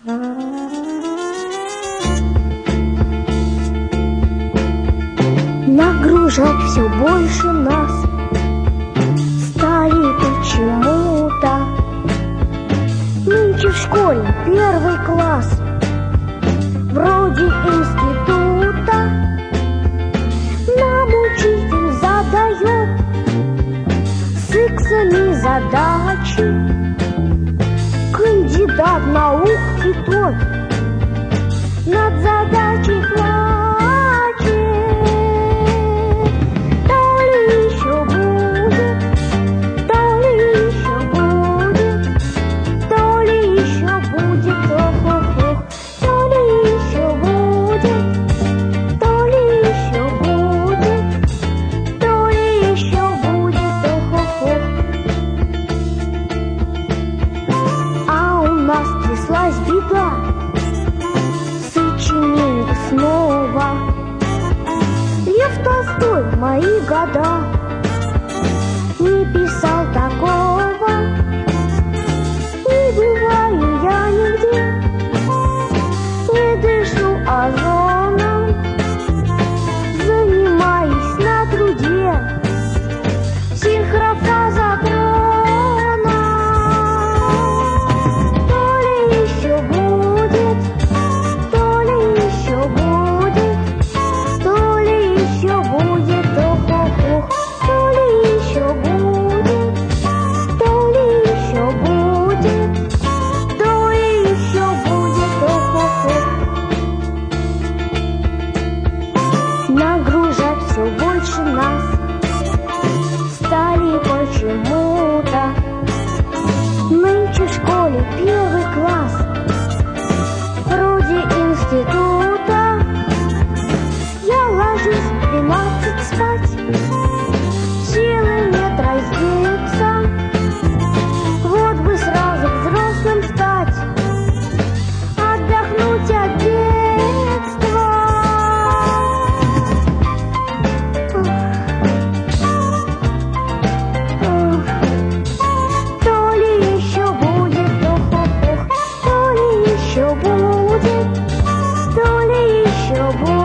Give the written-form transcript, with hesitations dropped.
Нагружать все больше нас стали почему-то. Нынче в школе 1 класс, вроде института. Нам учитель задает с иксами задачи. Кандидат наук и тот над задачей плачет. То ли еще будет, то ли еще будет, то ли еще будет, ох-ох-ох, то ли еще будет, то ли еще будет, то ли еще будет, ох-ох-ох. А у нас тряслась беда, сочинил снова Лев Толстой в мои года не писал такого. Не бываю я нигде, не дышу озоном, занимаюсь на труде синхрофазотроном. То ли еще будет, то ли еще будет, то ли еще будет, ох-ох-ох, то ли еще будет, то ли еще будет, то ли еще будет, ох-ох-ох. Нагружать все больше нас стали почему-то. Нынче в школе 1 класс, вроде института. Я ложусь в 12 спать, силы нет раздеться. Вот бы сразу взрослым стать, отдохнуть от детства. То ли еще будет, ох-ох-ох, то ли еще будет, то ли еще будет.